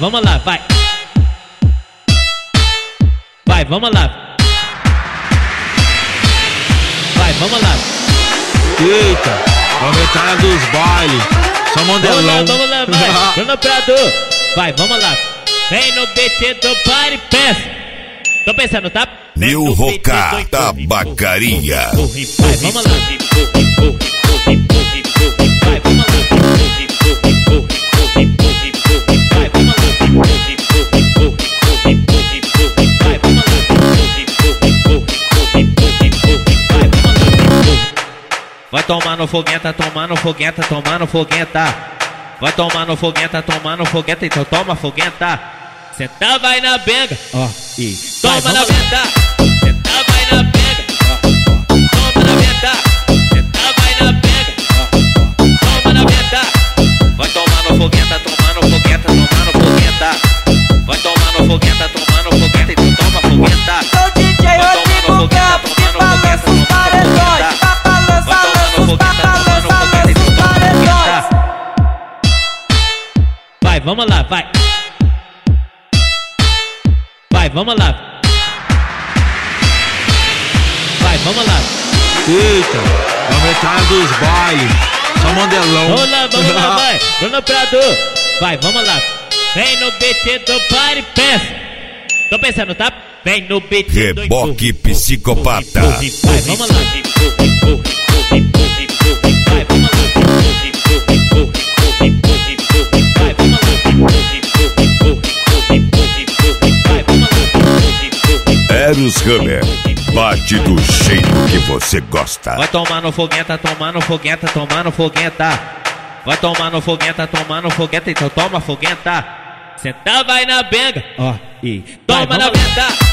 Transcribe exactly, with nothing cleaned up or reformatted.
vamos lá, vai. Vai, vamos lá. Vai, vamos lá. Eita, vamos entrar dos bailes. Só modelão. Vamos lá, vamos lá, vai. Bruno Prado. Vai, vamos lá. Vem no beat do party, pensa. Tô pensando, tá? Nil Roca, Tabacaria. Vai, vamos lá. Vai, vamos lá. Vai tomar no fogueta, tomar no fogueta, tomar no fogueta. Vai tomar no fogueta, tomar no fogueta, então toma fogueta. Senta vai na benga, ó, e toma na venta. Senta vai na benga, ó, toma na venta. Senta vai na benga, ó, toma na venta. Vai tomar no fogueta, tomar no fogueta, tomar no fogueta. Vai tomar no fogueta, tomar no fogueta, então toma fogueta. Sou D J Rodrigo Campos que balança os paredões. Vai, vamos lá, vai. Vai, vamos lá. Vai, vamos lá. Eita, vamos entrar dos bailes. Só modelão. Vamos lá, vamos lá, vai. Bruno Prado. Vai, vamos lá. Vem no beat do party, pensa. Tô pensando, tá? Vem no beat do Reboque Psicopata. Vai, vamos lá. Vai, vamos lá. Eros Hammer, bate do jeito que você gosta. Vai tomar no fogueta, tomar no fogueta, tomar no fogueta. Vai tomar no fogueta, tomar no fogueta, então toma fogueta. Senta vai na benga, ó, e toma na venta.